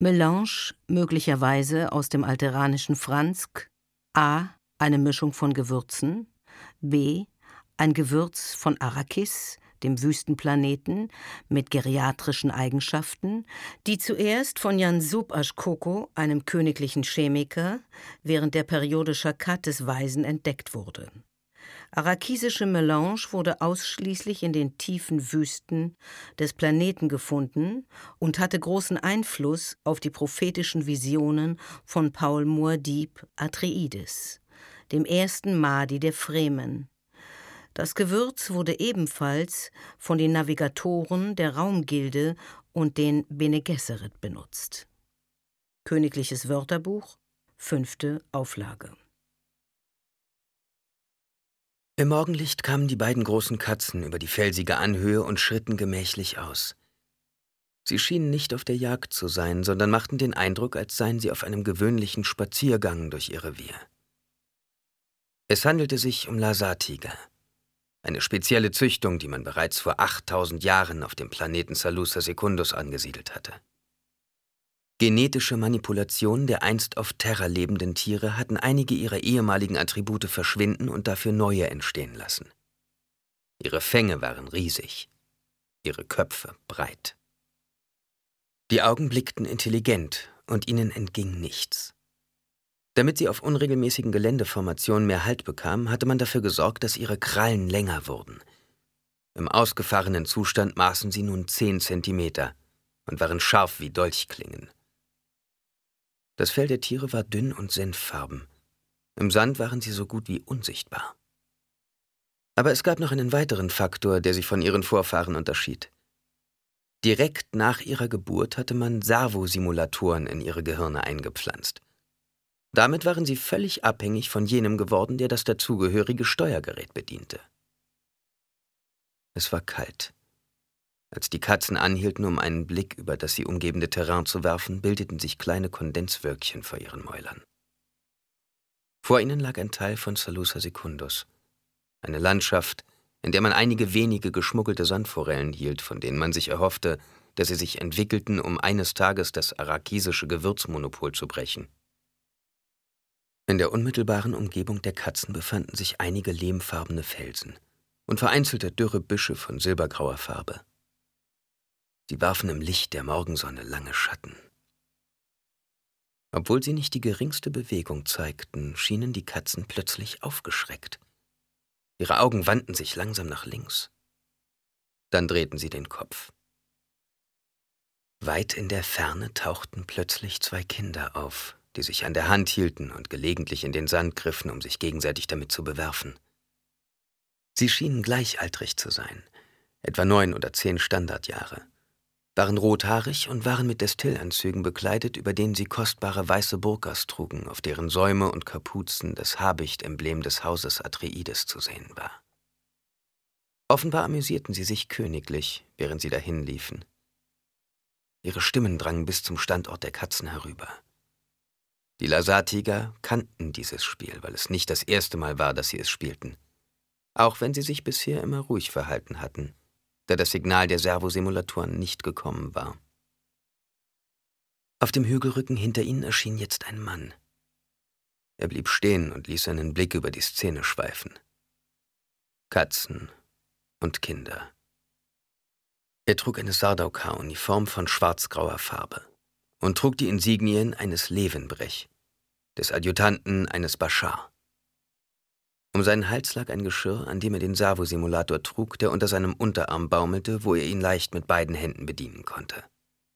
Melange, möglicherweise aus dem alteranischen Fransk: a. eine Mischung von Gewürzen, b. ein Gewürz von Arrakis, dem Wüstenplaneten, mit geriatrischen Eigenschaften, die zuerst von Jan Sub-Ashkoko, einem königlichen Chemiker, während der Periode Chakat des Weisen entdeckt wurde. Arrakisische Melange wurde ausschließlich in den tiefen Wüsten des Planeten gefunden und hatte großen Einfluss auf die prophetischen Visionen von Paul Muad'Dib Atreides, dem ersten Mahdi der Fremen. Das Gewürz wurde ebenfalls von den Navigatoren der Raumgilde und den Bene Gesserit benutzt. Königliches Wörterbuch, 5. Auflage. Im Morgenlicht kamen die beiden großen Katzen über die felsige Anhöhe und schritten gemächlich aus. Sie schienen nicht auf der Jagd zu sein, sondern machten den Eindruck, als seien sie auf einem gewöhnlichen Spaziergang durch ihr Revier. Es handelte sich um Lhasa-Tiger, eine spezielle Züchtung, die man bereits vor 8000 Jahren auf dem Planeten Salusa Secundus angesiedelt hatte. Genetische Manipulationen der einst auf Terra lebenden Tiere hatten einige ihrer ehemaligen Attribute verschwinden und dafür neue entstehen lassen. Ihre Fänge waren riesig, ihre Köpfe breit. Die Augen blickten intelligent und ihnen entging nichts. Damit sie auf unregelmäßigen Geländeformationen mehr Halt bekamen, hatte man dafür gesorgt, dass ihre Krallen länger wurden. Im ausgefahrenen Zustand maßen sie nun 10 Zentimeter und waren scharf wie Dolchklingen. Das Fell der Tiere war dünn und senffarben. Im Sand waren sie so gut wie unsichtbar. Aber es gab noch einen weiteren Faktor, der sie von ihren Vorfahren unterschied. Direkt nach ihrer Geburt hatte man Servosimulatoren in ihre Gehirne eingepflanzt. Damit waren sie völlig abhängig von jenem geworden, der das dazugehörige Steuergerät bediente. Es war kalt. Als die Katzen anhielten, um einen Blick über das sie umgebende Terrain zu werfen, bildeten sich kleine Kondenswölkchen vor ihren Mäulern. Vor ihnen lag ein Teil von Salusa Secundus, eine Landschaft, in der man einige wenige geschmuggelte Sandforellen hielt, von denen man sich erhoffte, dass sie sich entwickelten, um eines Tages das arrakisische Gewürzmonopol zu brechen. In der unmittelbaren Umgebung der Katzen befanden sich einige lehmfarbene Felsen und vereinzelte dürre Büsche von silbergrauer Farbe. Sie warfen im Licht der Morgensonne lange Schatten. Obwohl sie nicht die geringste Bewegung zeigten, schienen die Katzen plötzlich aufgeschreckt. Ihre Augen wandten sich langsam nach links. Dann drehten sie den Kopf. Weit in der Ferne tauchten plötzlich 2 Kinder auf, die sich an der Hand hielten und gelegentlich in den Sand griffen, um sich gegenseitig damit zu bewerfen. Sie schienen gleichaltrig zu sein, etwa 9 oder 10 Standardjahre, waren rothaarig und waren mit Destillanzügen bekleidet, über denen sie kostbare weiße Burkas trugen, auf deren Säume und Kapuzen das Habicht-Emblem des Hauses Atreides zu sehen war. Offenbar amüsierten sie sich königlich, während sie dahinliefen. Ihre Stimmen drangen bis zum Standort der Katzen herüber. Die Lhasa-Tiger kannten dieses Spiel, weil es nicht das erste Mal war, dass sie es spielten, auch wenn sie sich bisher immer ruhig verhalten hatten, da das Signal der Servosimulatoren nicht gekommen war. Auf dem Hügelrücken hinter ihnen erschien jetzt ein Mann. Er blieb stehen und ließ seinen Blick über die Szene schweifen. Katzen und Kinder. Er trug eine Sardaukar-Uniform von schwarzgrauer Farbe und trug die Insignien eines Levenbrech, des Adjutanten eines Bashar. Um seinen Hals lag ein Geschirr, an dem er den Servosimulator trug, der unter seinem Unterarm baumelte, wo er ihn leicht mit beiden Händen bedienen konnte.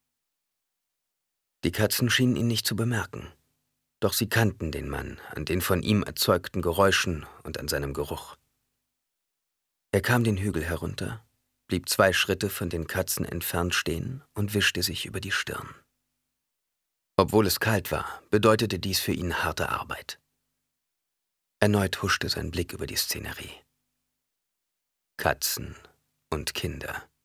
Die Katzen schienen ihn nicht zu bemerken, doch sie kannten den Mann an den von ihm erzeugten Geräuschen und an seinem Geruch. Er kam den Hügel herunter, blieb 2 Schritte von den Katzen entfernt stehen und wischte sich über die Stirn. Obwohl es kalt war, bedeutete dies für ihn harte Arbeit. Erneut huschte sein Blick über die Szenerie. Katzen und Kinder.